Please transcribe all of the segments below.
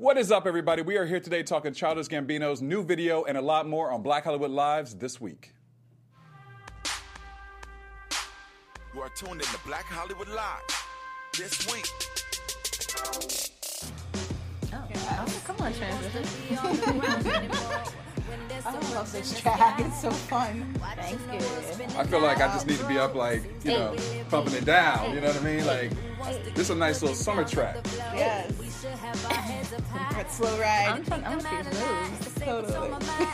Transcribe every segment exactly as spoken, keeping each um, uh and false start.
What is up, everybody? We are here today talking Childish Gambino's new video and a lot more on Black Hollywood Lives this week. You are tuned in to Black Hollywood Live this week. Oh, oh come on, transition. I love this track. It's so fun. Thanks, good. I feel like I just need to be up, like, you know, pumping it down. You know what I mean? Like, this is a nice little summer track. Yes. That slow ride. I'm trying. I'm gonna figure moves. Totally.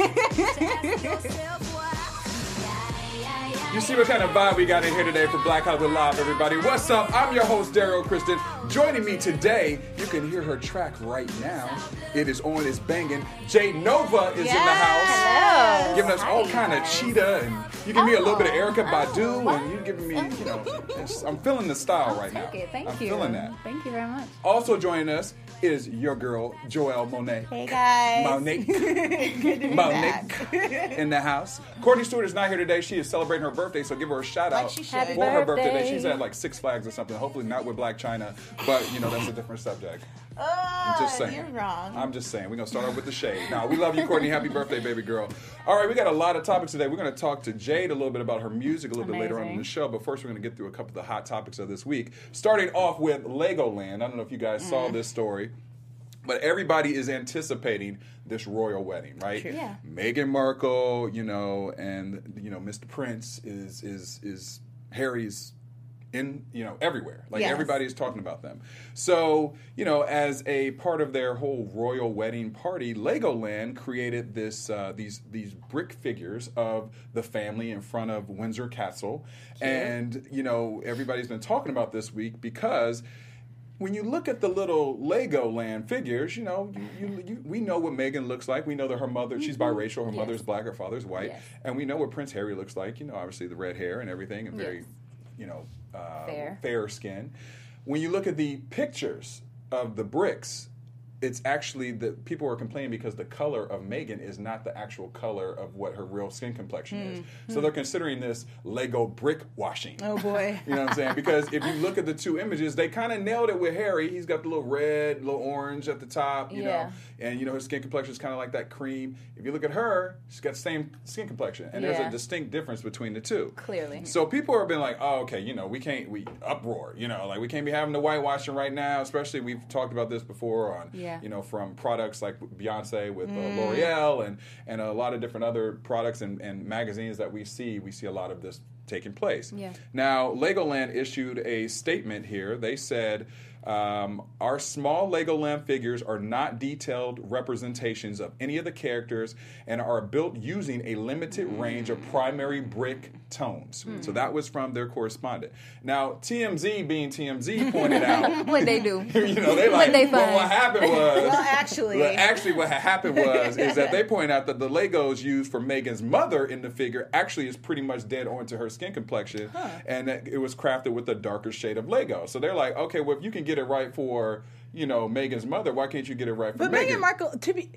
You see what kind of vibe we got in here today for Black Hollywood Live, everybody. What's up? I'm your host, Daryl Kristen. Joining me today, you can hear her track right now. It is on, it's banging. Jay Nova is yes. in the house. Hello. Giving us all kind of cheetah, and you give me a little bit of Erykah Badu, Oh. and you giving me, you know, it's, I'm feeling the style right now. Take it. Thank I'm you. feeling that. Thank you very much. Also joining us is your girl, Joelle Monet. Hey guys. Monique. Good to be Monique back. in the house. Courtney Stewart is not here today. She is celebrating her birthday, so give her a shout Like out she should. for Happy her birthday. birthday. Today. She's at like Six Flags or something. Hopefully not with Black China, but you know that's a different subject. Oh, I'm just saying. you're wrong. I'm just saying. We're gonna start off with the shade. Now we love you, Courtney. Happy birthday, baby girl. All right, we got a lot of topics today. We're gonna talk to Jade a little bit about her music a little bit later on in Amazing. the show. But first, we're gonna get through a couple of the hot topics of this week. Starting off with Legoland. I don't know if you guys saw this story. But everybody is anticipating this royal wedding, right? True. Yeah. Meghan Markle, you know, and you know, Mister Prince is is is Harry's in, you know, everywhere. Like Yes. everybody is talking about them. So, you know, as a part of their whole royal wedding party, Legoland created this uh, these these brick figures of the family in front of Windsor Castle, and you know, everybody's been talking about this week because when you look at the little Legoland figures, you know, you, you, you, we know what Meghan looks like. We know that her mother, she's biracial. Her Yes. mother's black, her father's white. Yes. And we know what Prince Harry looks like. You know, obviously the red hair and everything and very, Yes. you know, uh, Fair. fair skin. When you look at the pictures of the bricks, it's actually that people are complaining because the color of Meghan is not the actual color of what her real skin complexion is. So they're considering this Lego brick washing. Oh boy. You know what I'm saying? Because if you look at the two images, they kind of nailed it with Harry. He's got the little red, little orange at the top, you Yeah. know, and you know his skin complexion is kind of like that cream. If you look at her, she's got the same skin complexion, and there's Yeah. a distinct difference between the two. Clearly. So people have been like, oh, okay, you know, we can't, we uproar, you know, like we can't be having the whitewashing right now, especially we've talked about this before on, Yeah. you know, from products like Beyonce with uh, L'Oreal and, and a lot of different other products and, and magazines that we see, we see a lot of this taking place. Yeah. Now, Legoland issued a statement here. They said, um, our small Legoland figures are not detailed representations of any of the characters and are built using a limited range of primary brick tones. So that was from their correspondent. Now, T M Z, being T M Z, pointed out, What'd they do? you know, they like, What'd they well, find? what happened was, Well, actually. well, actually, what had happened was is that they point out that the Legos used for Meghan's mother in the figure actually is pretty much dead on to her skin complexion, and that it was crafted with a darker shade of Lego. So they're like, okay, well, if you can get it right for, you know, Meghan's mother, why can't you get it right for But Meghan? Meghan Markle, to be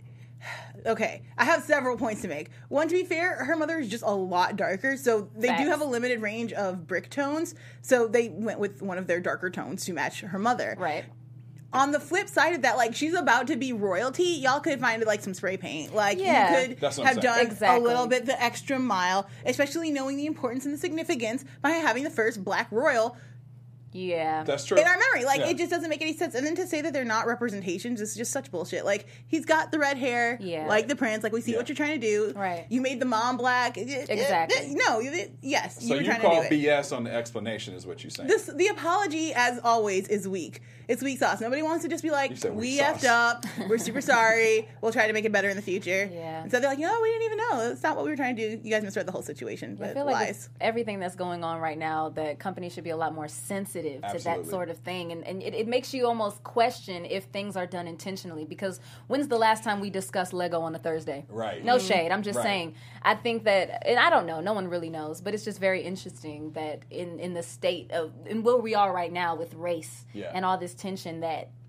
okay, I have several points to make. One, to be fair, her mother is just a lot darker, so they Facts. do have a limited range of brick tones. So they went with one of their darker tones to match her mother. Right. On the flip side of that, like she's about to be royalty, y'all could find like some spray paint. Like Yeah. you could That's what I'm have saying. done Exactly. a little bit the extra mile, especially knowing the importance and the significance by having the first black royal Yeah. That's true. in our memory. Like Yeah. it just doesn't make any sense. And then to say that they're not representations is just such bullshit. Like he's got the red hair, Yeah. like the prince. Like we see Yeah. what you're trying to do. Right. You made the mom black. Exactly. No. you- Yes. So you were you trying call to do it. B S on the explanation is what you're saying. This, the apology, as always, is weak. It's weak sauce. Nobody wants to just be You like, said weak we sauce. effed up. We're super sorry. We'll try to make it better in the future. Yeah. And so they're like, no, we didn't even know. That's not what we were trying to do. You guys misread the whole situation. I But feel like lies. with everything that's going on right now, that companies should be a lot more sensitive to Absolutely. that sort of thing. And, and it, it makes you almost question if things are done intentionally. Because when's the last time we discussed Lego on a Thursday? Right. No shade. I'm just Right. saying. I think that, and I don't know, no one really knows, but it's just very interesting that in, in the state of, and where we are right now with race Yeah. and all this tension, that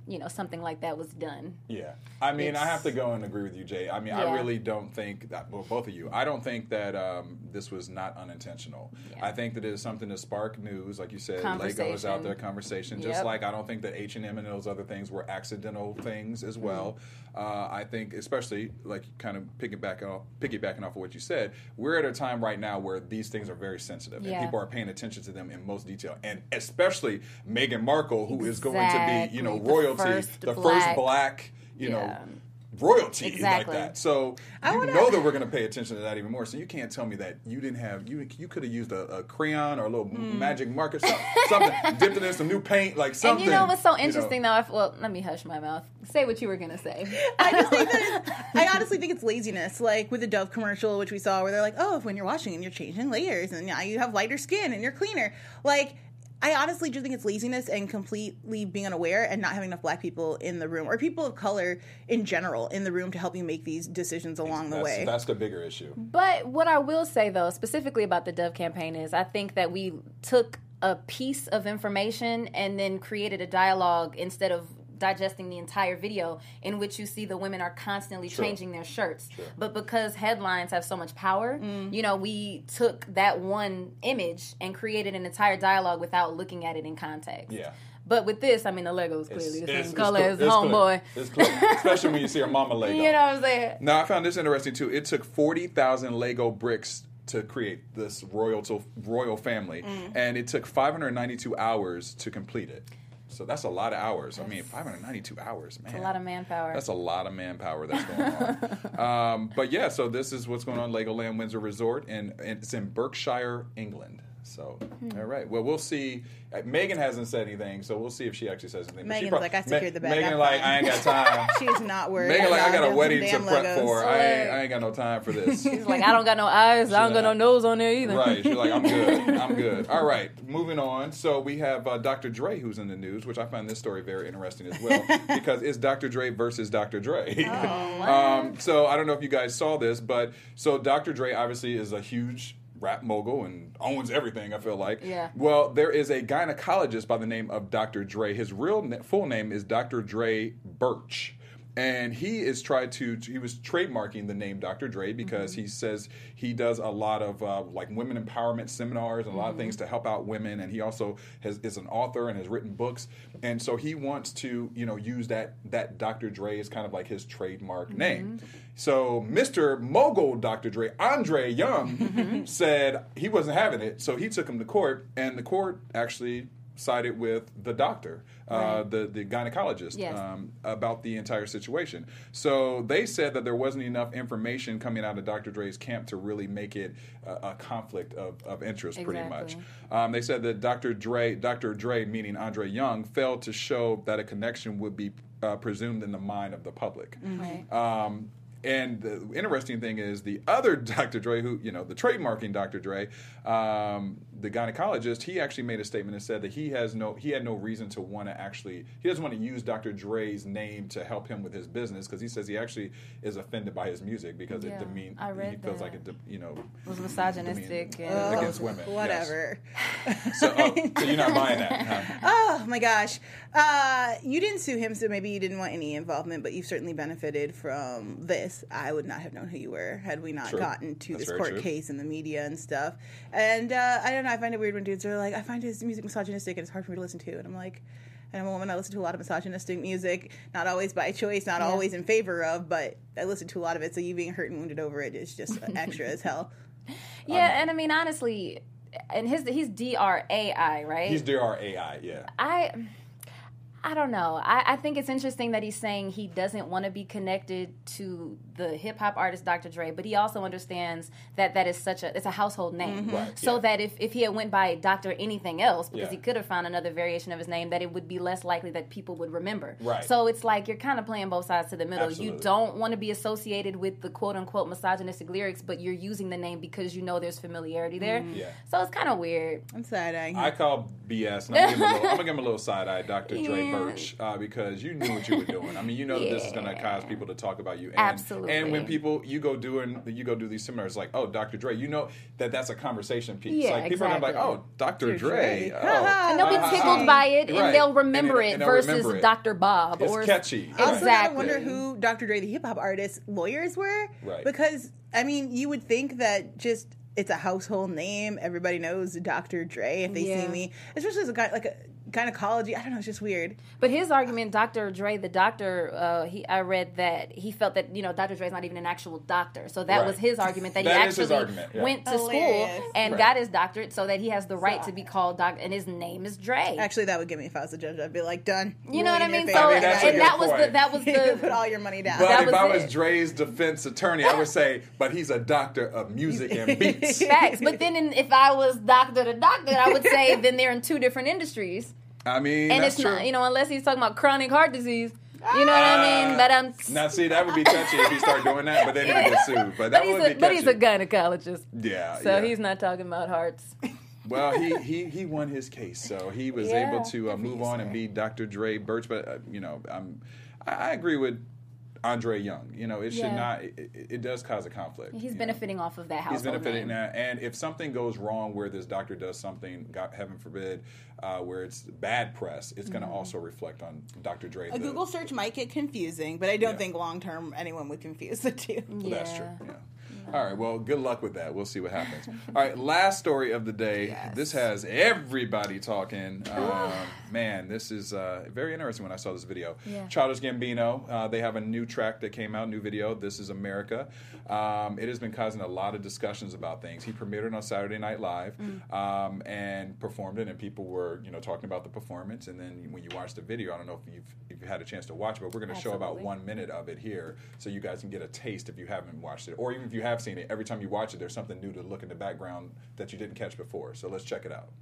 you know, something like that was done. Yeah. I mean, It's- I have to go and agree with you, Jay. I mean, Yeah. I really don't think that, well, both of you, I don't think that um, this was not unintentional. Yeah. I think that it is something to spark news, like you said, Lego is Conversation. out there, conversation, just Yep. like I don't think that H and M and those other things were accidental things as well. Mm-hmm. Uh, I think, especially, like, kind of piggybacking off, piggybacking off of what you said, we're at a time right now where these things are very sensitive, Yeah. and people are paying attention to them in most detail, and especially Meghan Markle, who is going to be, you know, Exactly. The royalty, first the black- first black, you know, Yeah. royalty Exactly. like that. So I you wanna- know that we're going to pay attention to that even more. So you can't tell me that you didn't have you you could have used a, a crayon or a little magic marker, some, something, dipped it in some new paint, like something. And you know what's so you know. interesting though? I, well, let me hush my mouth. Say what you were gonna say. I just think that it's, I honestly think it's laziness. Like with the Dove commercial, which we saw, where they're like, "Oh, if when you're washing and you're changing layers, and now you have lighter skin and you're cleaner." Like, I honestly just think it's laziness and completely being unaware and not having enough black people in the room or people of color in general in the room to help you make these decisions along the That's, way. that's the bigger issue. But what I will say, though, specifically about the Dove campaign, is I think that we took a piece of information and then created a dialogue instead of digesting the entire video, in which you see the women are constantly Sure. changing their shirts. Sure. But because headlines have so much power, you know, we took that one image and created an entire dialogue without looking at it in context. Yeah. But with this, I mean, the Lego is clearly the It's- same it's color clear- as it's clear. Homeboy. It's clear. Especially when you see her mama Lego. You know what I'm saying? Now, I found this interesting, too. It took forty thousand Lego bricks to create this royal, royal family, and it took five hundred ninety-two hours to complete it. So that's a lot of hours. I mean, five hundred ninety-two hours, man. A lot of manpower. That's a lot of manpower that's going on. um, but yeah, so this is what's going on at Legoland Windsor Resort, and, and it's in Berkshire, England. So, Hmm. all right. Well, we'll see. Uh, Megan hasn't said anything, so we'll see if she actually says anything. But she Megan's prob- like, I secured the bag, Megan I'm like, fine. I ain't got time. She's not worried. Megan like, I about got a them wedding to damn prep Legos. for. I ain't, I ain't got no time for this. She's like, I don't got no eyes. I don't got no like- nose on there either. Right. She's like, I'm good. I'm good. All right. Moving on. So we have uh, Doctor Dre, who's in the news, which I find this story very interesting as well, because it's Doctor Dre versus Doctor Dre. Oh, um, so I don't know if you guys saw this, but so Doctor Dre obviously is a huge rap mogul and owns everything, I feel like. Yeah. Well, there is a gynecologist by the name of Doctor Dre. His real na- full name is Doctor Dre Birch. And he is tried to, he was trademarking the name Doctor Dre because he says he does a lot of uh, like women empowerment seminars and a lot of things to help out women. And he also has, is an author and has written books. And so he wants to, you know, use that, that Doctor Dre as kind of like his trademark name. So Mister Mogul Doctor Dre, Andre Young, said he wasn't having it. So he took him to court, and the court actually sided with the doctor, uh, Right. the, the gynecologist, Yes. um, about the entire situation. So they said that there wasn't enough information coming out of Doctor Dre's camp to really make it a, a conflict of, of interest, pretty much. Exactly. Um, they said that Doctor Dre, Doctor Dre, meaning Andre Young, failed to show that a connection would be uh, presumed in the mind of the public. Right. Um, and the interesting thing is the other Doctor Dre, who, you know, the trademarking Doctor Dre, um, the gynecologist, he actually made a statement and said that he has no, he had no reason to want to actually, he doesn't want to use Doctor Dre's name to help him with his business, because he says he actually is offended by his music because Yeah, it demean, I read he feels that. like it, de- you know, It was misogynistic. demean- and- against women. yes. Whatever. So, oh, so you're not buying that, huh? Oh my gosh. Uh, you didn't sue him, so maybe you didn't want any involvement, but you've certainly benefited from this. I would not have known who you were had we not True. gotten to That's this very court true. case in the media and stuff. And uh, I don't know, I find it weird when dudes are like, I find his music misogynistic and it's hard for me to listen to. And I'm like, and I'm a woman, I listen to a lot of misogynistic music, not always by choice, not Yeah. always in favor of, but I listen to a lot of it, so you being hurt and wounded over it is just extra as hell. Yeah, and I mean, honestly, and his he's D R A I, right? He's D R A I, yeah. I I don't know. I, I think it's interesting that he's saying he doesn't want to be connected to the hip hop artist Doctor Dre, but he also understands that that is such a it's a household name. Right, So yeah. that if, if he had went by Doctor anything else, because Yeah. he could have found another variation of his name, that it would be less likely that people would remember. Right. So it's like you're kind of playing both sides to the middle. Absolutely. You don't want to be associated with the quote unquote misogynistic lyrics, but you're using the name because you know there's familiarity there. Yeah. So it's kind of weird. I'm side-eyeing him. I call B S, and I'm gonna give him a little, I'm gonna give him a little side eye, Doctor Dre Yeah. Birch uh, because you knew what you were doing. I mean, you know that this is going to cause people to talk about you. And, Absolutely. And when people you go doing you go do these seminars like, oh, Doctor Dre, you know that that's a conversation piece. Yeah, like people exactly. are gonna be like, oh, Doctor Dre. Dre. Oh. And And they'll be uh, tickled by it, and right. they'll remember And- it and they'll versus remember it. Doctor Bob. It's or catchy. Also, Exactly. I wonder who Doctor Dre, the hip hop artist, lawyers were. Right. Because, I mean, you would think that just it's a household name. Everybody knows Doctor Dre if they Yeah. see me. Especially as a guy, like a gynecology. I don't know, it's just weird. But his argument, Doctor Dre, the doctor, uh, he I read that he felt that, you know, Doctor Dre's not even an actual doctor. So that Right. was his argument, that, That he is his actually argument, yeah. went to Hilarious. school and Right. got his doctorate so that he has the right to be called doctor, and his name is Dre. Actually, that would get me if I was a judge. I'd be like, done. You know what I Ruin your mean? family. So, I mean, that's a and good that was the point. that was Put the all your money down. But That if was I was it. Dre's defense attorney, I would say, but he's a doctor of music and beats. facts. But then, in, if I was doctor to doctor, I would say then they're in two different industries, I mean, and that's it's true. not, you know, unless he's talking about chronic heart disease. You know what I mean? But I'm. Now, see, that would be touchy if he started doing that, but then he would get sued. But that But he's, would a, be but he's a catchy. gynecologist, Yeah, so yeah. he's not talking about hearts. Well, he, he, he won his case, so he was Yeah, able to uh, good for move you, on sir. and be Doctor Dre Birch. But uh, you know, I'm, I, I agree with Andre Young. You know, it should Yeah. not. It, it, it does cause a conflict. He's you know. benefiting off of that He's household benefiting name. that, and if something goes wrong where this doctor does something, God heaven forbid, uh, where it's bad press, it's going to also reflect on Doctor Dre. A the- Google search might get confusing, but I don't Yeah. think long term anyone would confuse the two. Well, that's Yeah. true. Yeah. All right. Well, good luck with that. We'll see what happens. All right. Last story of the day. Yes. This has everybody talking. Um, man, this is uh, very interesting when I saw this video. Yeah. Childish Gambino. Uh, they have a new track that came out, new video. This is America. Um, it has been causing a lot of discussions about things. He premiered it on Saturday Night Live um, and performed it, and people were, you know, talking about the performance. And then when you watch the video, I don't know if you've if you had a chance to watch it, but we're going to show about Absolutely. one minute of it here, so you guys can get a taste if you haven't watched it, or even if you have seen it. Every time you watch it, there's something new to look in the background that you didn't catch before. So let's check it out.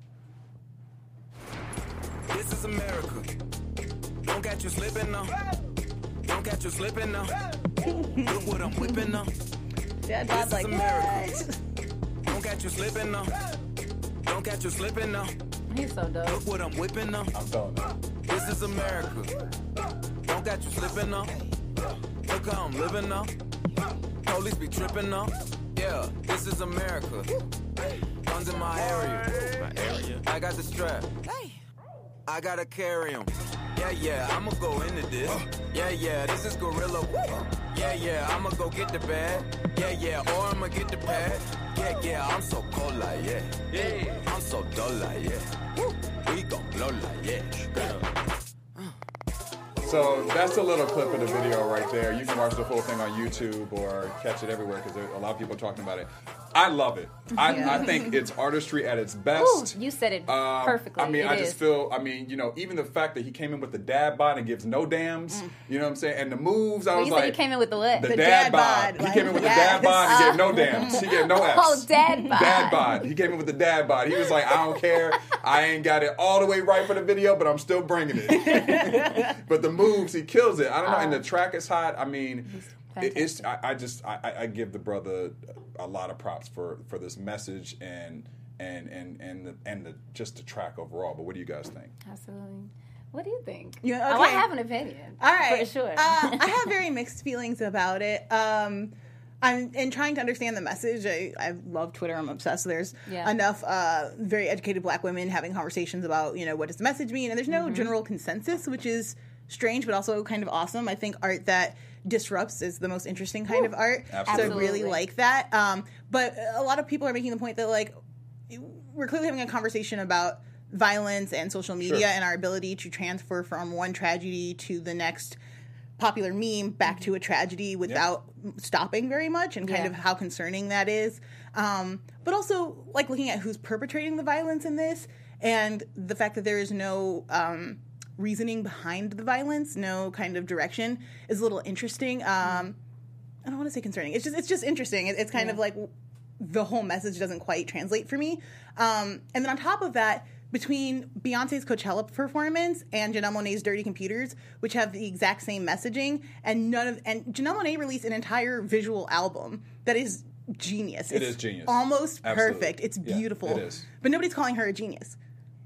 This is America. Don't catch you slipping now. Don't catch you slipping now. Look what I'm whipping now. Dad, This Bob's is like, America. what? Don't catch you slipping now. Don't catch you slipping now. He's so dope. Look what I'm whipping now. I'm telling you. This is America. Don't catch you slipping now. Look how I'm living now. Police be tripping now. Yeah, this is America. Guns in my area. My area. I got the strap. I gotta carry 'em. Yeah, yeah, I'ma go into this. Yeah, yeah, this is gorilla. Yeah, yeah, I'ma go get the bag. Yeah, yeah, or I'ma get the pad. Yeah, yeah, I'm so cold like yeah. Yeah, I'm so dull like yeah. We gon' blow like yeah. So that's a little clip of the video right there. You can watch the full thing on YouTube or catch it everywhere because a lot of people are talking about it. I love it. I, Yeah. I think it's artistry at its Ooh, best. you said it Um, perfectly. I mean, It I is. just feel, I mean, you know, even the fact that he came in with the dad bod and gives no dams, you know what I'm saying? And the moves, I Well, was you like. said he came in with the what? The, The dad, dad bod. bod, He came in with like, the dad yes. bod and gave no dams. He gave no F's. Oh, dad bod. Dad bod. He came in with the dad bod. He was like, I don't care. I ain't got it all the way right for the video, but I'm still bringing it. But the moves, he kills it. I don't know. And the track is hot. I mean, it, it's. I, I just. I, I give the brother a lot of props for, for this message and and and and the, and the just the track overall. But what do you guys think? Absolutely. What do you think? Yeah, Oh, I okay. have an opinion. All right. For sure. uh, I have very mixed feelings about it. Um, I'm in trying to understand the message. I, I love Twitter. I'm obsessed. There's Yeah. enough uh, very educated Black women having conversations about, you know, what does the message mean? And there's no general consensus, which is strange, but also kind of awesome. I think art that disrupts is the most interesting kind of art. Absolutely. So I really Absolutely. like that. Um, but a lot of people are making the point that, like, we're clearly having a conversation about violence and social media Sure. and our ability to transfer from one tragedy to the next popular meme back to a tragedy without stopping very much, and kind Yeah. of how concerning that is. Um, but also, like, looking at who's perpetrating the violence in this, and the fact that there is no um, reasoning behind the violence, no kind of direction, is a little interesting. Um, I don't want to say concerning. It's just it's just interesting. It, it's kind Yeah. of like the whole message doesn't quite translate for me. Um, and then on top of that, between Beyonce's Coachella performance and Janelle Monáe's Dirty Computers, which have the exact same messaging, and none of and Janelle Monáe released an entire visual album that is genius. It it's is genius. almost Absolutely. perfect. It's Yeah, beautiful. it is. But nobody's calling her a genius.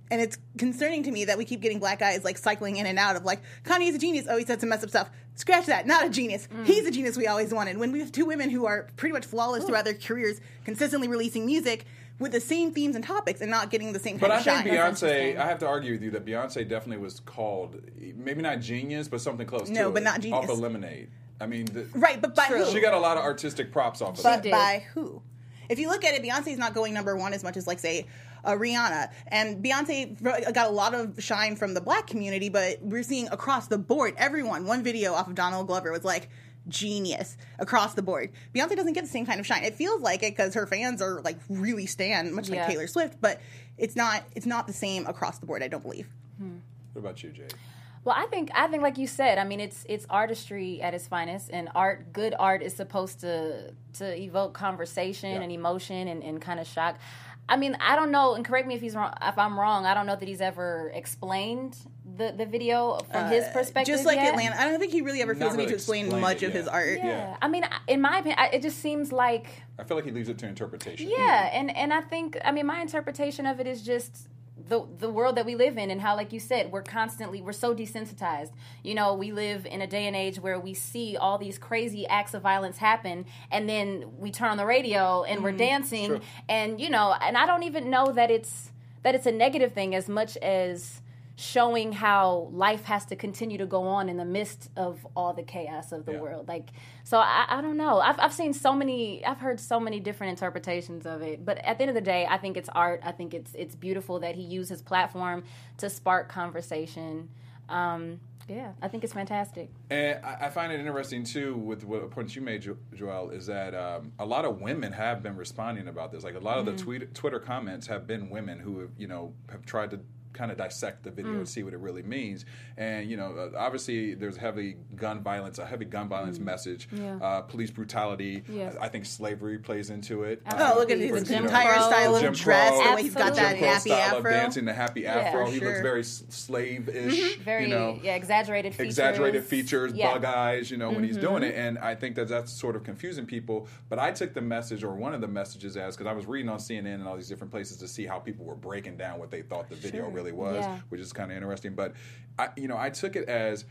And it's concerning to me that we keep getting black guys like cycling in and out of like, Kanye's a genius. Oh, he said some messed up stuff. Scratch that. Not a genius. Mm. He's a genius we always wanted. When we have two women who are pretty much flawless Ooh. throughout their careers, consistently releasing music with the same themes and topics and not getting the same kind but of shine. But I think Beyonce, I have to argue with you that Beyonce definitely was called, maybe not genius, but something close no, to it. No, but not genius. Off of Lemonade. I mean, the, right, but by True. who? She got a lot of artistic props off of but it. But by who? If you look at it, Beyonce's not going number one as much as, like, say, uh, Rihanna. And Beyonce got a lot of shine from the black community, but we're seeing across the board, everyone, one video off of Donald Glover was like, genius across the board. Beyonce doesn't get the same kind of shine. It feels like it because her fans are, like, really stan, much yeah. like Taylor Swift, but it's not it's not the same across the board, I don't believe. Hmm. What about you, Jade? Well, I think I think like you said, I mean, it's it's artistry at its finest, and art, good art, is supposed to to evoke conversation yeah. and emotion and, and kind of shock. I mean, I don't know, and correct me if he's wrong, if I'm wrong. I don't know that he's ever explained the, the video from uh, his perspective. Just like yet. Atlanta, I don't think he really ever feels the need to explain much of his art. Yeah. yeah, I mean, in my opinion, it just seems like I feel like he leaves it to interpretation. Yeah, mm-hmm. and and I think I mean my interpretation of it is just the the world that we live in, and how, like you said, we're constantly we're so desensitized. You know, we live in a day and age where we see all these crazy acts of violence happen, and then we turn on the radio and mm-hmm. we're dancing, True. and you know, and I don't even know that it's that it's a negative thing as much as showing how life has to continue to go on in the midst of all the chaos of the yeah. world. Like, so I, I don't know. I've I've seen so many. I've heard so many different interpretations of it. But at the end of the day, I think it's art. I think it's it's beautiful that he used his platform to spark conversation. Um, yeah, I think it's fantastic. And I, I find it interesting too with what a point you made, jo- Joelle, is that um, a lot of women have been responding about this. Like a lot of mm-hmm. the tweet, Twitter comments have been women who have, you know, have tried to kind of dissect the video mm. and see what it really means. And, you know, uh, obviously there's heavy gun violence, a heavy gun violence mm. message, yeah. uh, police brutality. Yes. I think slavery plays into it. Oh, uh, look at his Jim entire Crow. style of Jim dress, Crow. the way he's got that Jim Crow happy style afro. of dancing, the happy yeah, afro. He sure. looks very s- slave-ish, Mm-hmm. Very, you know. yeah, exaggerated features. Exaggerated features, yeah. bug eyes, you know, when mm-hmm. he's doing it. And I think that that's sort of confusing people. But I took the message, or one of the messages as, because I was reading on C N N and all these different places to see how people were breaking down what they thought the video Sure. really was, yeah. which is kind of interesting. But, I, you know, I took it as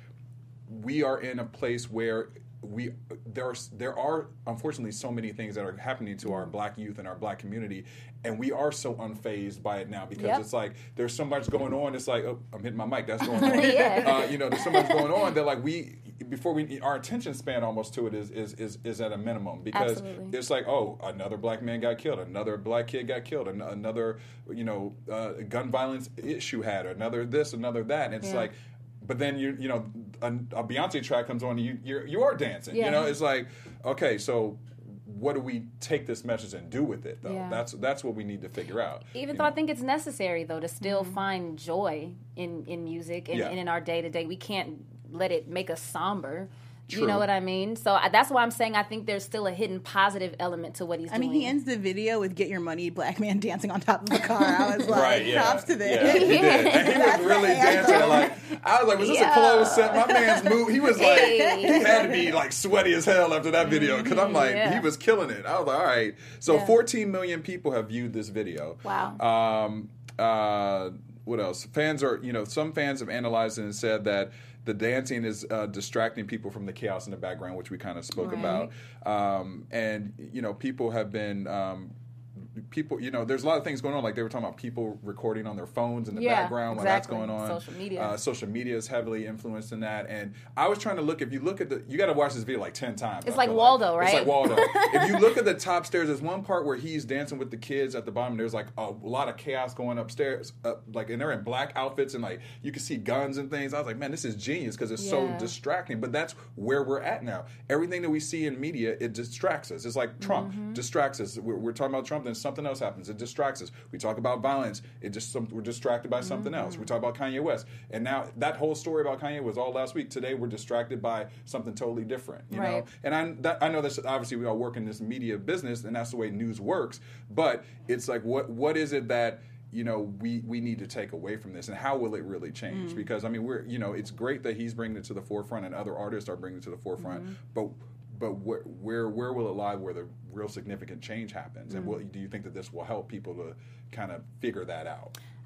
we are in a place where we there are there are unfortunately so many things that are happening to our black youth and our black community, and we are so unfazed by it now because yep. it's like there's so much going on. It's like, oh, I'm hitting my mic. That's going on. yeah. uh, you know, there's so much going on that like we before we our attention span almost to it is is is, is at a minimum because Absolutely. it's like, oh, another black man got killed, another black kid got killed, an- another you know uh, gun violence issue had, another this, another that, and it's Yeah. like. But then you you know a, a Beyonce track comes on and you you're, you are dancing. Yeah. You know, it's like, okay, so what do we take this message and do with it though? Yeah. That's that's what we need to figure out. Even you though know? I think it's necessary though to still Mm-hmm. find joy in, in music and, Yeah. and in our day to day. We can't let it make us somber. True. You know what I mean? So I, that's why I'm saying I think there's still a hidden positive element to what he's I doing. mean, he ends the video with "Get Your Money," black man dancing on top of a car. I was like, Right, yeah. props to this. Yeah, he did. And he was That's really my dancing. anthem. Like I was like, was this Yeah. a close set? My man's move. He was like, Hey. he had to be like sweaty as hell after that video because I'm like, Yeah. he was killing it. I was like, all right. So Yeah. fourteen million people have viewed this video. Wow. Um. Uh. What else? Fans are, you know, some fans have analyzed it and said that the dancing is uh, distracting people from the chaos in the background, which we kind of spoke Right. about. Um, and, you know, people have been, um, people, you know, there's a lot of things going on. Like they were talking about people recording on their phones in the Yeah, background while exactly. that's going on. Social media. Uh, social media is heavily influenced in that. And I was trying to look, if you look at the, you got to watch this video like ten times. It's I like feel Waldo, It's right? like Waldo. If you look at the top stairs, there's one part where he's dancing with the kids at the bottom. There's like a lot of chaos going upstairs, uh, like, and they're in black outfits and like you can see guns and things. I was like, man, this is genius because it's so Yeah. distracting. But that's where we're at now. Everything that we see in media, it distracts us. It's like Trump Mm-hmm. distracts us. We're, we're talking about Trump, then something else happens. It distracts us. We talk about violence. It just some, we're distracted by something else. We talk about Kanye West, and now that whole story about Kanye was all last week. Today we're distracted by something totally different. You know, Right. and I that, I know that obviously we all work in this media business, and that's the way news works. But it's like, what what is it that you know we we need to take away from this, and how will it really change? Because I mean, we're you know, it's great that he's bringing it to the forefront, and other artists are bringing it to the forefront, but. But where, where where will it lie where the real significant change happens? And what, do you think that this will help people to kind of figure that out?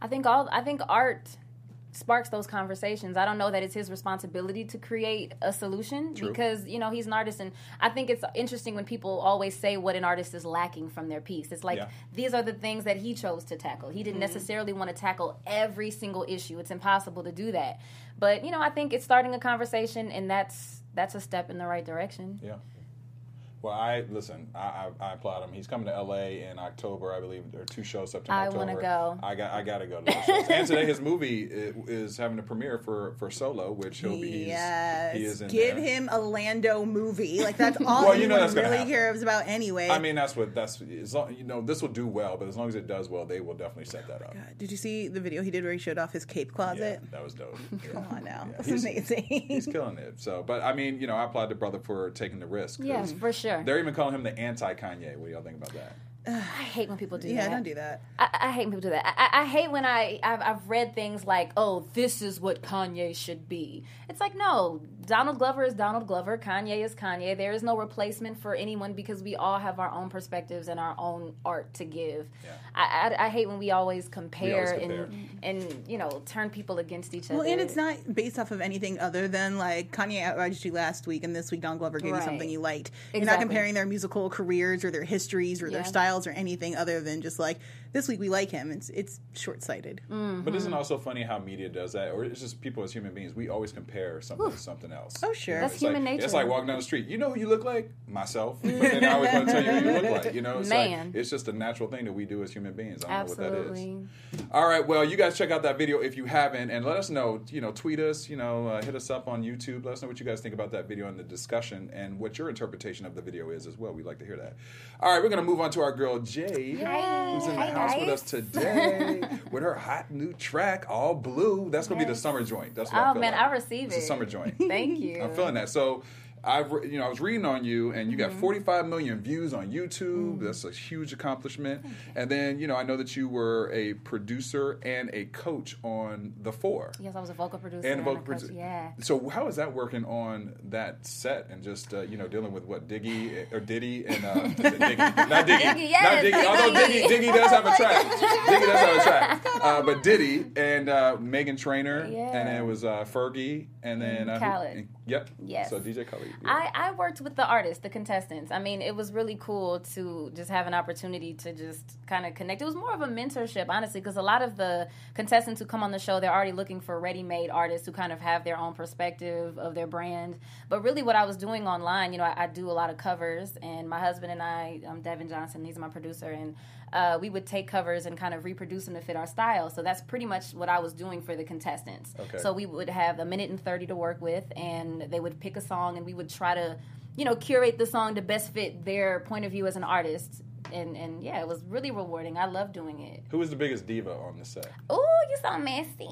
I think all I think art sparks those conversations. I don't know that it's his responsibility to create a solution True. because, you know, he's an artist, and I think it's interesting when people always say what an artist is lacking from their piece. It's like, Yeah. these are the things that he chose to tackle. He didn't necessarily want to tackle every single issue. It's impossible to do that. But, you know, I think it's starting a conversation, and that's that's a step in the right direction. Yeah. Well, I listen. I, I, I applaud him. He's coming to L A in October, I believe. There are two shows September. I October. wanna go. I got. I got to go to those shows. And today, his movie i- is having a premiere for, for Solo, which he'll be. He's, Yes. He is in Give there. him a Lando movie. Like, that's all Well, you know anyone that's gonna really happen. cares about anyway. I mean, that's what that's. As long, you know, this will do well, but as long as it does well, they will definitely set that up. God, did you see the video he did where he showed off his cape Yeah, closet? that was dope. Yeah. Come on now. Yeah, That's he's- amazing. He's killing it. So, but I mean, you know, I applaud the brother for taking the risk. 'cause Yes, for sure. They're even calling him the anti-Kanye. What do y'all think about that? I hate when people do yeah, that. don't do that. I, I hate when people do that. I, I I hate when I I've, I've read things like, "Oh, this is what Kanye should be." It's like, no, Donald Glover is Donald Glover. Kanye is Kanye. There is no replacement for anyone because we all have our own perspectives and our own art to give. Yeah. I, I I hate when we always compare, compare. and and you know turn people against each Well, other. and it's not based off of anything other than, like, Kanye outraged you last week, and this week Don Glover gave you Right. something you liked. You're not Exactly. comparing their musical careers or their histories or their Yeah. styles or anything other than just, like, this week we like him. It's it's short-sighted. Mm. But isn't it also funny how media does that? Or it's just people as human beings, we always compare something to something else. Oh, sure. That's It's human like, nature. It's like walking down the street. You know who you look like? Myself. But then I always want to tell you who you look like. You know, it's Man. like it's just a natural thing that we do as human beings. I don't know what Absolutely. that is. All right, well, you guys check out that video if you haven't, and let us know. You know, tweet us. You know, uh, hit us up on YouTube. Let us know what you guys think about that video and the discussion, and what your interpretation of the video is as well. We'd like to hear that. All right, we're gonna move on to our girl Jade, Hi. who's in the Hi, house with guys. us today with her hot new track, All Blue. That's gonna be the Yes. summer joint. That's what I Oh feel man, like. I receive It's it. a summer joint. Thank you. I'm feeling that. So, I've re- you know I was reading on you, and you got Mm-hmm. forty-five million views on YouTube. That's a huge accomplishment. And then you know I know that you were a producer and a coach on The Four. Yes, I was a vocal producer And a vocal coach. producer. Yeah. So how is that working on that set and just uh, you know dealing with what Diggy or Diddy and uh, is it Diggy, not Diggy, Diggy, yes, not Diggy. Although Diggy, Diggy. Diggy does have a track. Diggy does have a track. Uh, but Diddy and uh, Megan Trainor, Yeah. and then it was uh, Fergie, and then uh, who- Khaled. Yep. Yes. So D J Khaled. yeah. I, I worked with the artists, the contestants. I mean, it was really cool to just have an opportunity to just kind of connect. It was more of a mentorship, honestly, because a lot of the contestants who come on the show, they're already looking for ready-made artists who kind of have their own perspective of their brand. But really what I was doing online, you know, I, I do a lot of covers, and my husband and I, um, Devin Johnson, he's my producer, and uh, we would take covers and kind of reproduce them to fit our style. So that's pretty much what I was doing for the contestants. Okay. So we would have a minute and thirty to work with, and they would pick a song, and we would try to, you know, curate the song to best fit their point of view as an artist. And and yeah, it was really rewarding. I love doing it. Who was the biggest diva on the set? Oh, you so messy.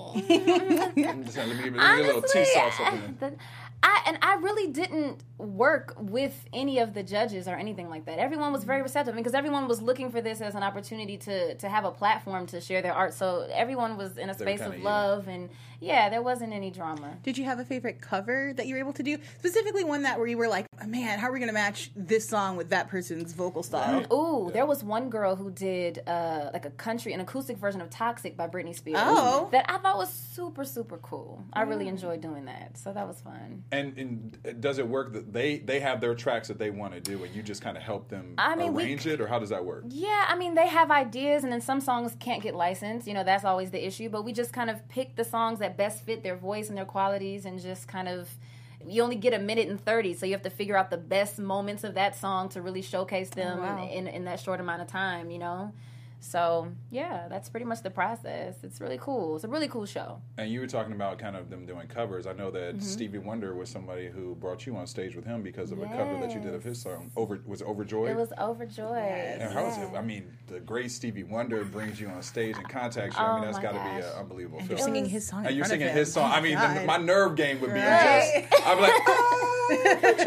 I'm just saying, let me give you a little tea sauce up in there. the- I and I really didn't work with any of the judges or anything like that. Everyone was very receptive because everyone was looking for this as an opportunity to to have a platform to share their art. So everyone was in a They were space kinda of even. love, and yeah, there wasn't any drama. Did you have a favorite cover that you were able to do? Specifically one that where you were like, man, how are we going to match this song with that person's vocal style? Right. Ooh, there was one girl who did uh, like a country, an acoustic version of "Toxic" by Britney Spears. Oh. that I thought was super, super cool. I really enjoyed doing that, so that was fun. And, and does it work that they, they have their tracks that they want to do, and you just kind of help them I mean, we- arrange it, or how does that work? Yeah, I mean, they have ideas, and then some songs can't get licensed. You know, that's always the issue. But we just kind of pick the songs that best fit their voice and their qualities, and just kind of. You only get a minute and thirty, so you have to figure out the best moments of that song to really showcase them Oh, wow. in, in that short amount of time, you know? So, yeah, that's pretty much the process. It's really cool. It's a really cool show. And you were talking about kind of them doing covers. I know that Mm-hmm. Stevie Wonder was somebody who brought you on stage with him because of a cover that you did of his song. Over was it Overjoyed? It was Overjoyed. And how was it? I mean, the great Stevie Wonder brings you on stage and contacts you. I mean, Oh that's my got to be an gosh. unbelievable And feeling. you're singing was- his song in And you're front of singing him. his song. Oh I mean, God. the, my nerve game would be Right. just. I'm like, Overjoyed.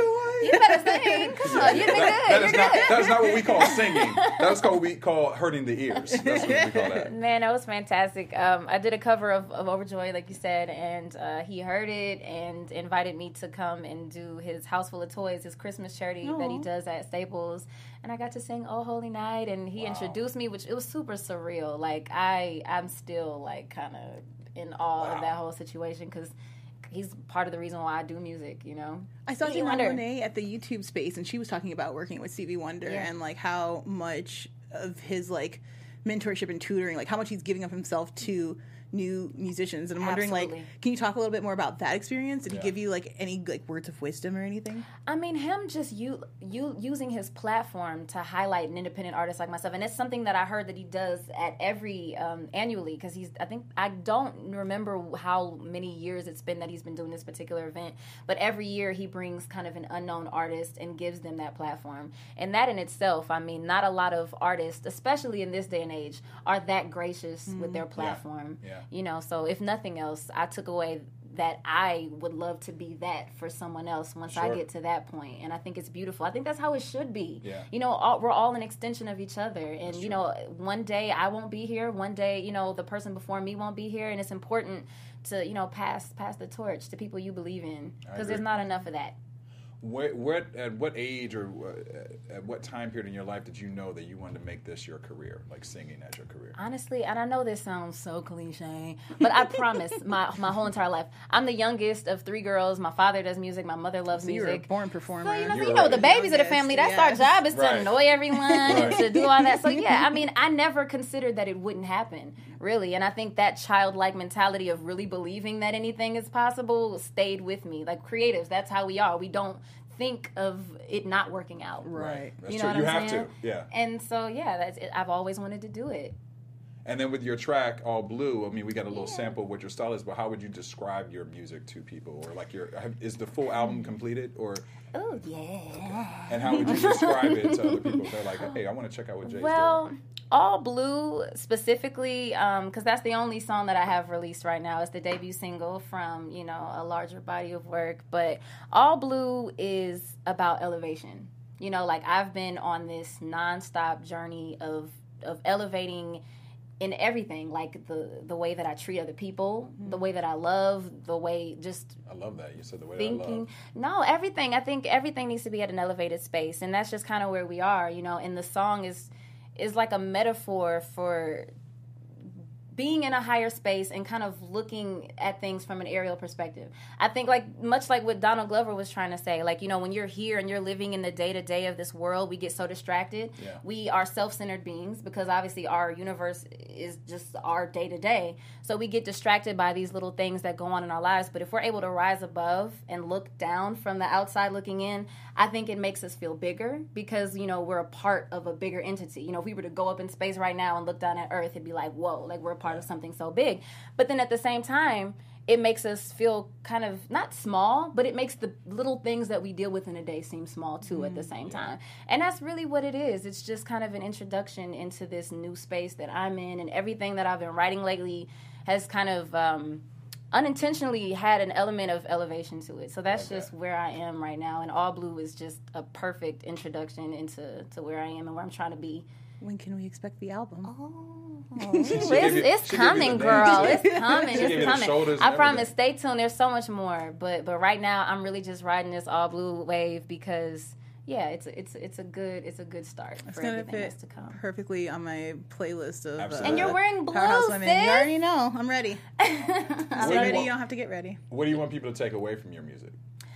You better sing. Come on, you're good. That, that You're is good. not that is not what we call singing. That's what we call hurting the ears. That's what we call that. Man, that was fantastic. Um, I did a cover of, of Overjoyed, like you said, and uh, he heard it and invited me to come and do his House Full of Toys, his Christmas charity that he does at Staples. And I got to sing Oh Holy Night, and he wow. introduced me, which it was super surreal. Like, I, I'm still, like, kind of in awe wow. of that whole situation because he's part of the reason why I do music, you know? I saw Janelle Monáe at the YouTube space, and she was talking about working with Stevie Wonder yeah. and, like, how much of his, like, mentorship and tutoring, like, how much he's giving of himself to new musicians. And I'm wondering, Absolutely. like, can you talk a little bit more about that experience? Did yeah. he give you, like, any, like, words of wisdom or anything? I mean, him just you, you using his platform to highlight an independent artist like myself. And it's something that I heard that he does at every, um, annually, because he's, I think, I don't remember how many years it's been that he's been doing this particular event, but every year he brings kind of an unknown artist and gives them that platform. And that in itself, I mean, not a lot of artists, especially in this day and age, are that gracious mm. with their platform. Yeah. Yeah. You know, so if nothing else, I took away that I would love to be that for someone else once sure. I get to that point. And I think it's beautiful. I think that's how it should be. Yeah. You know, all, we're all an extension of each other. And, you know, one day I won't be here. One day, you know, the person before me won't be here. And it's important to, you know, pass pass the torch to people you believe in. Because there's not enough of that. What, what at what age or uh, at what time period in your life did you know that you wanted to make this your career, like singing as your career? Honestly, and I know this sounds so cliche, but I promise, my my whole entire life, I'm the youngest of three girls. My father does music. My mother loves so music. You're a born performer. So, you know, you you know right. the babies of the family. That's yes. our job is right. to annoy everyone right. and to do all that. So yeah, I mean, I never considered that it wouldn't happen, really. And I think that childlike mentality of really believing that anything is possible stayed with me. Like creatives, that's how we are. We don't think of it not working out. Right. That's you true. know what you I'm have saying? to. Yeah. And so, yeah, that's it. I've always wanted to do it. And then with your track, All Blue, I mean, we got a little yeah. sample of what your style is, but how would you describe your music to people? Or like your, have, is the full album completed? Or Oh, yeah. And how would you describe it to other people if they're like, hey, I want to check out what Jay's well, doing? All Blue specifically, because um, that's the only song that I have released right now. It's the debut single from, you know, a larger body of work. But All Blue is about elevation. You know, like I've been on this nonstop journey of of elevating in everything, like the the way that I treat other people, mm-hmm. the way that I love, the way just I love that. You said the way thinking. that I love. No, everything. I think everything needs to be at an elevated space, and that's just kind of where we are, you know. And the song is is like a metaphor for being in a higher space and kind of looking at things from an aerial perspective. I think like much like what Donald Glover was trying to say, like, you know, when you're here and you're living in the day-to-day of this world, we get so distracted. Yeah. We are self-centered beings because obviously our universe is just our day-to-day. So we get distracted by these little things that go on in our lives. But if we're able to rise above and look down from the outside looking in, I think it makes us feel bigger because, you know, we're a part of a bigger entity. You know, if we were to go up in space right now and look down at Earth, it'd be like, whoa, like we're a part of something so big. But then at the same time, it makes us feel kind of not small, but it makes the little things that we deal with in a day seem small too mm-hmm. at the same time. And that's really what it is. It's just kind of an introduction into this new space that I'm in, and everything that I've been writing lately has kind of um, unintentionally had an element of elevation to it. So that's okay. just where I am right now. And All Blue is just a perfect introduction into to where I am and where I'm trying to be. When can we expect the album? Oh, it's, it's coming, girl. It's coming. It's coming. I promise. Stay tuned. There's so much more. But but right now, I'm really just riding this All Blue wave because yeah, it's a, it's it's a good it's a good start it's for gonna everything fit that's to come. Perfectly on my playlist of. Uh, and you're wearing blue, sis. You already know. I'm ready. I'm I'm ready. Want, you don't have to get ready. What do you want people to take away from your music?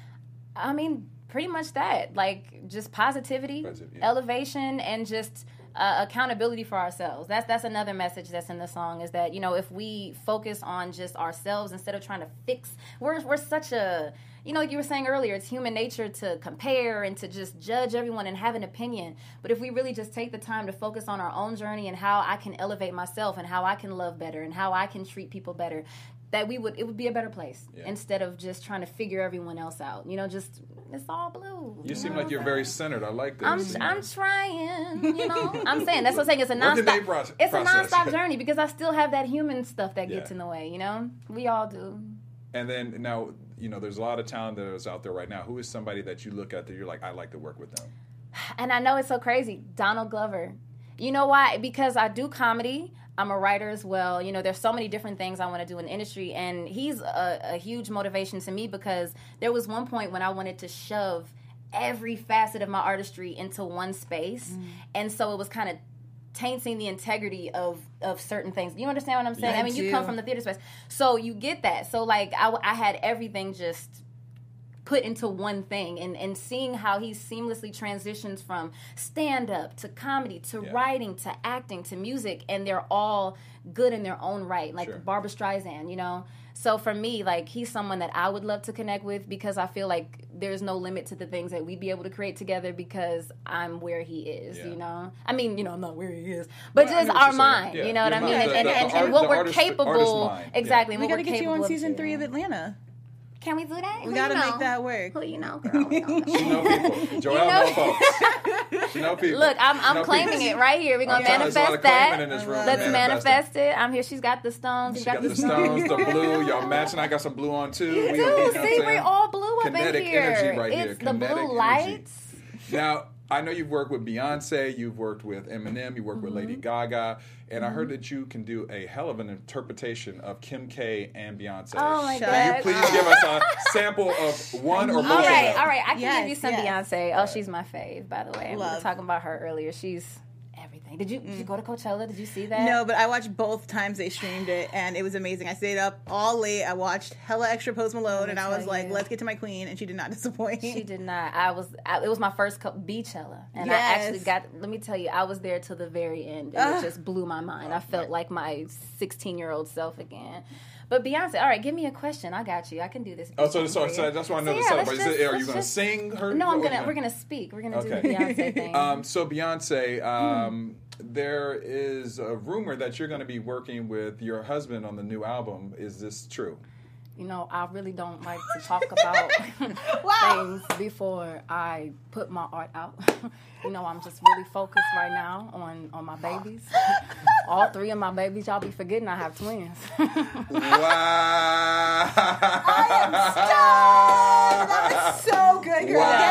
I mean, pretty much that. Like just positivity, Positive, yeah. elevation, and just. Uh, accountability for ourselves. That's that's another message that's in the song is that, you know, if we focus on just ourselves instead of trying to fix, we're we're such a, you know, like you were saying earlier, it's human nature to compare and to just judge everyone and have an opinion. But if we really just take the time to focus on our own journey and how I can elevate myself and how I can love better and how I can treat people better, that we would it would be a better place yeah. instead of just trying to figure everyone else out. You know, just it's all blue. You, you seem know? like you're very centered. I like this. I'm you know? I'm trying. You know, I'm saying that's what I'm saying. It's a nonstop. Process. It's a nonstop journey because I still have that human stuff that gets yeah. in the way. You know, we all do. And then now, you know, there's a lot of talent that is out there right now. Who is somebody that you look at that you're like, I like to work with them? And I know it's so crazy. Donald Glover. You know why? Because I do comedy. I'm a writer as well. You know, there's so many different things I want to do in the industry. And he's a, a huge motivation to me because there was one point when I wanted to shove every facet of my artistry into one space. Mm. And so it was kind of tainting the integrity of, of certain things. You understand what I'm saying? Yeah, I mean, I you do. come from the theater space. So you get that. So, like, I, I had everything just put into one thing, and, and seeing how he seamlessly transitions from stand-up to comedy to yeah. writing to acting to music, and they're all good in their own right, like sure. Barbra Streisand, you know? So for me, like, he's someone that I would love to connect with because I feel like there's no limit to the things that we'd be able to create together because I'm where he is, Yeah. you know? I mean, you know, I'm not where he is, but Well, I just know what our you're saying. mind, Yeah, you know what I your mean? mind. And, The- and, the and, art- what the we're artist- artist capable, mind. exactly. Yeah. What We got to we're get you on capable of season three doing. of Atlanta. Can we do that? We Who got to you know? make that work. Who you know, girl? We don't know. She know people. Joelle know- know folks. She know people. Look, I'm, She I'm know claiming people. it right here. We're going to I'm telling you, there's a lot manifest of claiming that. in this room. Let's Manifest it. manifest it. I'm here. She's got the stones. She got the stones, the blue. Y'all matching. I got some blue on too. You We- do. you know what I'm See, saying? we're all blue up Kinetic in here. energy right here. It's the Kinetic blue energy. lights. Now, I know you've worked with Beyonce, you've worked with Eminem, you worked Mm-hmm. with Lady Gaga, and I heard that you can do a hell of an interpretation of Kim K and Beyonce. Oh my Shut God. Will you please give us a sample of one or both All of right, them? all right. I can Yes, give you some yes. Beyonce. Oh, she's my fave, by the way. We were Love. talking about her earlier. She's everything. Did you did you go to Coachella? Did you see that? No, but I watched both times they streamed it, and it was amazing. I stayed up all late. I watched hella extra Post Malone, Let and me I was tell like, you. let's get to my queen, and she did not disappoint. She did not. I was. I, it was my first co- Beachella, and I Yes. actually got. Let me tell you, I was there till the very end, and Ah. it just blew my mind. I felt like my sixteen-year-old self again. But Beyonce, all right, give me a question. I got you. I can do this. Oh, so, so, for so you. that's why I know the yeah, song. let's But is just- it, are you let's going to just- sing her? No, I'm What are gonna. you We're gonna speak. We're gonna do Okay. the Beyonce thing. Um, so Beyonce, um, there is a rumor that you're going to be working with your husband on the new album. Is this true? You know, I really don't like to talk about Wow. things before I put my art out. You know, I'm just really focused right now on, on my babies. All three of my babies, y'all be forgetting I have twins. Wow! That was so good, girl. Wow. Get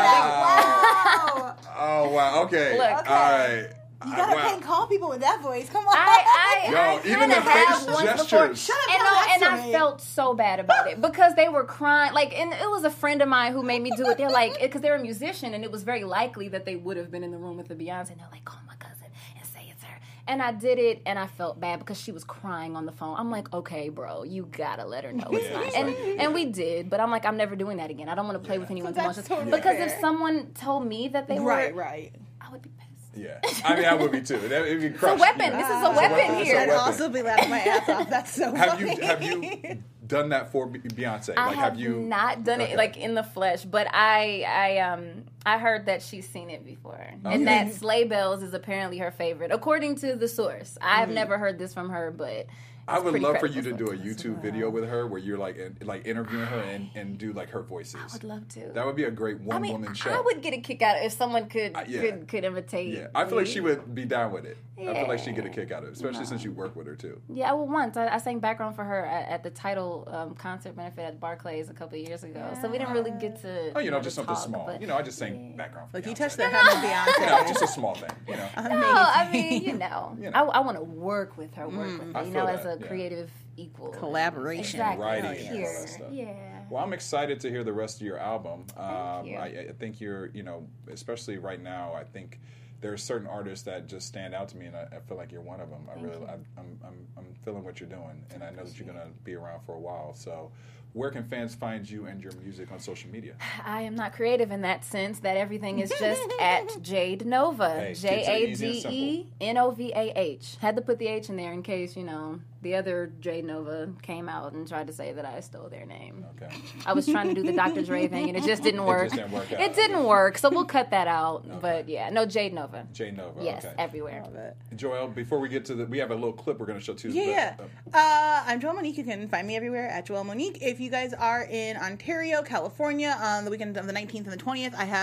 out. Wow. Oh wow! Okay, Look. all right. You gotta Wow. prank call people with that voice. Come on. I, I, Yo, I even kind the of have face once gestures. before. Shut up, and, tell no, that and I story. felt so bad about it because they were crying. Like, and it was a friend of mine who made me do it. They're like, because they're a musician, and it was very likely that they would have been in the room with the Beyonce. And they're like, call my cousin and say it's her. And I did it, and I felt bad because she was crying on the phone. I'm like, okay, bro, you gotta let her know it's Yeah, not. that's And right. and we did, but I'm like, I'm never doing that again. I don't want to play with anyone's that's emotions totally because fair. if someone told me that they Right, were, right. I would be pissed. Yeah, I mean, I would be too. That, it'd be It's a crushed, weapon. you know. This is a It's a weapon weapon. It's a here. I'd weapon. also be laughing my ass off. That's so Have funny. you have you done that for Be- Beyonce? I like, have, you not done Okay. it like in the flesh, but I I um I heard that she's seen it before, Okay. and that Sleigh Bells is apparently her favorite, according to the source. I've never heard this from her, but I it's would pretty love for you credible to do a sources. YouTube video with her where you're like in, like interviewing her and, and do like her voices. I would love to. That would be a great one I mean, woman show. I would get a kick out of if someone could Uh, yeah. could could imitate. Yeah, I feel like me. she would be down with it. I feel like she'd get a Yeah. kick out of it, especially since you work with her too. Yeah, well, once I, I sang background for her at, at the title um, concert benefit at Barclays a couple of years ago, so we didn't really get to. Oh, you know, to just something talk, small. but- You know, I just sang background. For Look, you Beyonce. touched the hem of Beyonce. You know, just a small thing. You know. No, I mean, you know, You know. I, I want to work with her, work with her, I you feel know, as that, a yeah. creative equal. Collaboration. Exactly. Writing Oh, and all here. that stuff. Yeah. Well, I'm excited to hear the rest of your album. Um, you. I, I think you're, you know, especially right now. I think there are certain artists that just stand out to me, and I, I feel like you're one of them. I really, I, I'm, I'm, I'm feeling what you're doing, and I know that you're gonna be around for a while. So, where can fans find you and your music on social media? I am not creative in that sense that everything is just at Jade Nova. Hey, J keeps it A easy D and E N O V A H. Had to put the H in there in case, you know, the other Jade Nova came out and tried to say that I stole their name. Okay. I was trying to do the Doctor Dre thing and it just didn't work. just didn't work out. It didn't work, so we'll cut that out. But yeah, no, Jade Nova. J Nova. Yes, okay. everywhere. Joel, before we get to the, we have a little clip we're going to show too. Yeah, but, yeah. Uh, I'm Joelle Monique. You can find me everywhere at Joelle Monique. If you guys are in Ontario, California, on the weekend of the nineteenth and the twentieth, I have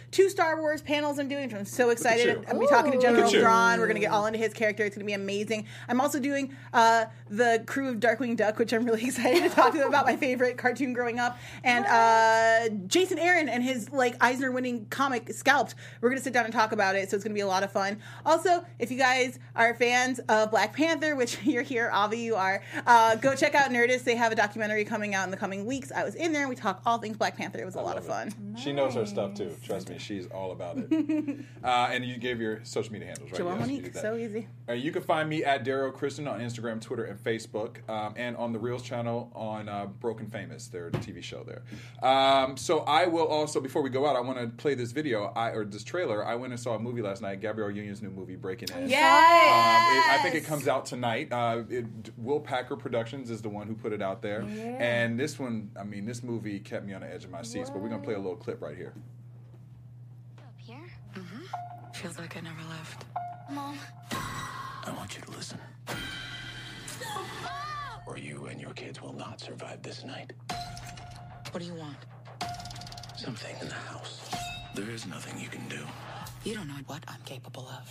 two Star Wars panels I'm doing, which I'm so excited. you. I'm going to be talking to Ooh. General Look at you. Thrawn. We're going to get all into his character. It's going to be amazing. I'm also doing uh, the crew of Darkwing Duck, which I'm really excited to talk to them about, my favorite cartoon growing up. And uh, Jason Aaron and his like Eisner-winning comic Scalped. We're going to sit down and talk about it, so it's going to be a lot of fun. Also, if you guys are fans of Black Panther, which you're here, Avi, you are, uh, go check out Nerdist. They have a documentary coming out in the coming weeks. I was in there, and we talk all things Black Panther. It was a lot of fun. She knows her stuff too. Trust me, she's all about it. uh, and you gave your social media handles, right? Joelle Yes, you Monique, did that. so easy. Uh, you can find me at Daryl Kristen on Instagram, Twitter, and Facebook, um, and on the Reels channel on uh, Broken Famous, their T V show there. Um, so I will also, before we go out, I want to play this video I, or this trailer. I went and saw a movie last night, Gabrielle Union's new movie, Breaking In. Yes! Um, it, I think it comes out tonight. Uh, it, Will Packer Productions is the one who put it out there. Yeah. And this one, I mean, this movie kept me on the edge of my seats, but we're going to play a little clip right here. Up here? Mm-hmm. Feels like I never left. Mom. I want you to listen. Or you and your kids will not survive this night. What do you want? Something in the house. There is nothing you can do. You don't know what I'm capable of.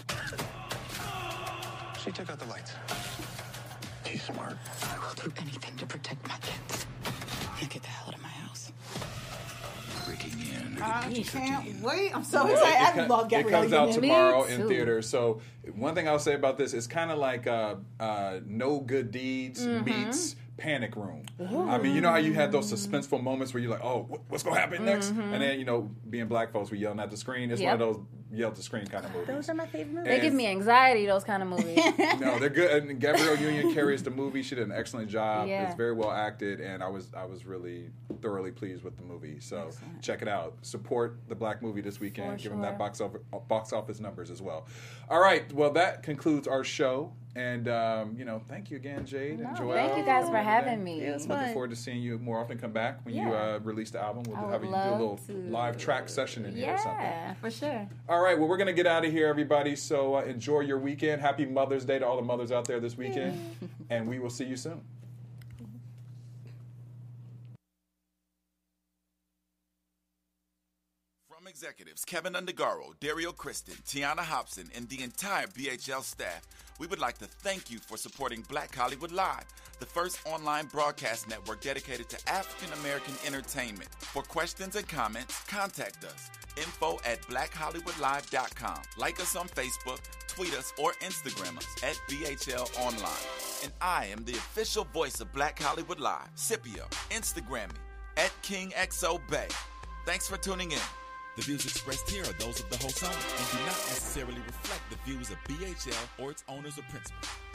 She took out the lights. She's smart. I will do anything to protect my kids. Now get the hell out of my house. Breaking in. I P G thirteen. can't wait. I'm so It- excited. it, I co- love it Gabrielle comes out Union. tomorrow Me in too. theaters. So one thing I'll say about this is kind of like uh, uh, No Good Deeds Mm-hmm. meets Panic Room. I mean, you know how you had those suspenseful moments where you're like, oh, wh- what's going to happen next? Mm-hmm. And then, you know, being black folks, we yelling at the screen. It's Yep. one of those yell at the screen kind of movies. Those are my favorite movies. They give me anxiety, those kind of movies. No, they're good. And Gabrielle Union carries the movie. She did an excellent job. Yeah. It's very well acted, and I was I was really thoroughly pleased with the movie. So check it out. Support the black movie this weekend. For Give them that sure. box office box office numbers as well. All right. Well, that concludes our show. And um, you know, thank you again, Jade and No, Joelle. thank you guys for coming having today. me. It was Looking fun. forward to seeing you more often. Come back when you Yeah. uh, release the album. We'll I have would you do a little love to. live track session in here or something. Yeah, for sure. All right, well, we're going to get out of here, everybody. So uh, enjoy your weekend. Happy Mother's Day to all the mothers out there this weekend. And we will see you soon. From executives Kevin Undergaro, Dario Kristen, Tiana Hobson, and the entire B H L staff, we would like to thank you for supporting Black Hollywood Live, the first online broadcast network dedicated to African American entertainment. For questions and comments, contact us. Info at black hollywood live dot com. Like us on Facebook, tweet us, or Instagram us at B H L Online. And I am the official voice of Black Hollywood Live, Scipio. Instagram me at King X O Bay. Thanks for tuning in. The views expressed here are those of the host only and do not necessarily reflect the views of B H L or its owners or principals.